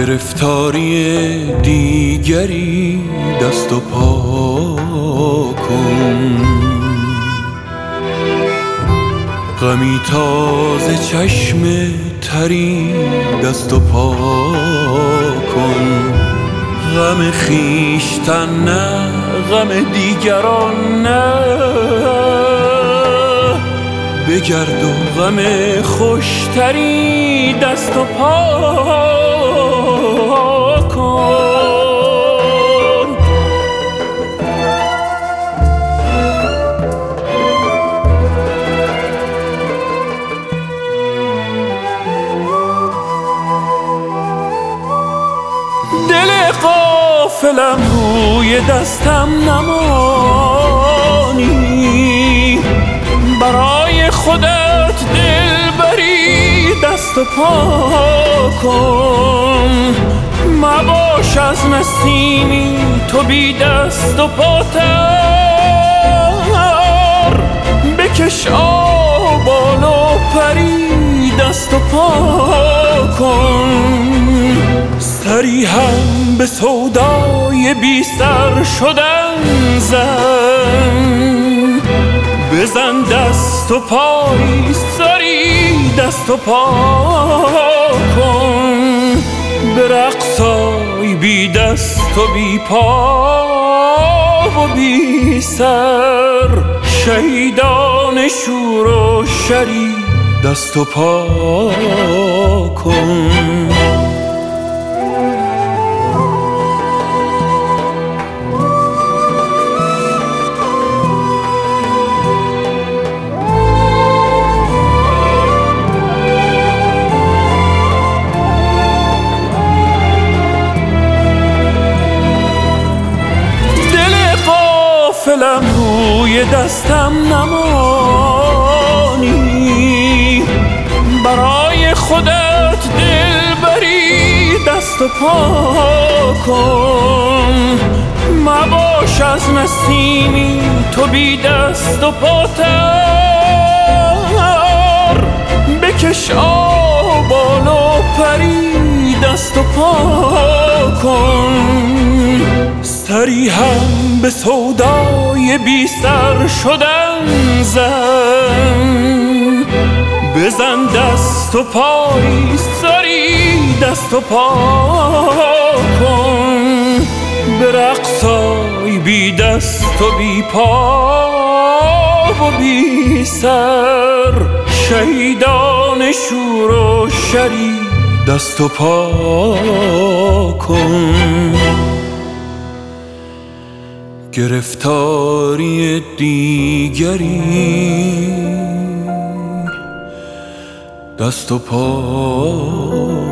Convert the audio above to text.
گرفتاری دیگری دست و پا کن، غمی تازه چشم تری دست و پا کن. غم خویشتن نه، غم دیگران نه، بگرد و غم خوشتری دست و پا کن. دل غافلم روی دستم نمانی، برای خودت دل بری دست و پا کن. مباش از نسیمی تو بی دست و پاتر، بکش آبان و پری دست و پا کن. سری هم به سودای بی سر شدن زن، بزن دست و پایی سری دست و پا کن. به رقصای بی دست و بی پا و بی سر، شهیدان شور و شری دست و پا کن. غافلم روی دستم نمانی، برای خودت دل بری دست و پا کن. مباش از نسیمی تو بی دست و پاتر، بکش آبان و پری دست و پا کن. سری هم به سودای بی سر شدن زن، بزن دست و پایی سری دست و پا کن. به رقصای بی دست و بی پا و بی سر، شهیدان شور و شری دست و پا کن. گرفتاری دیگری دست و پا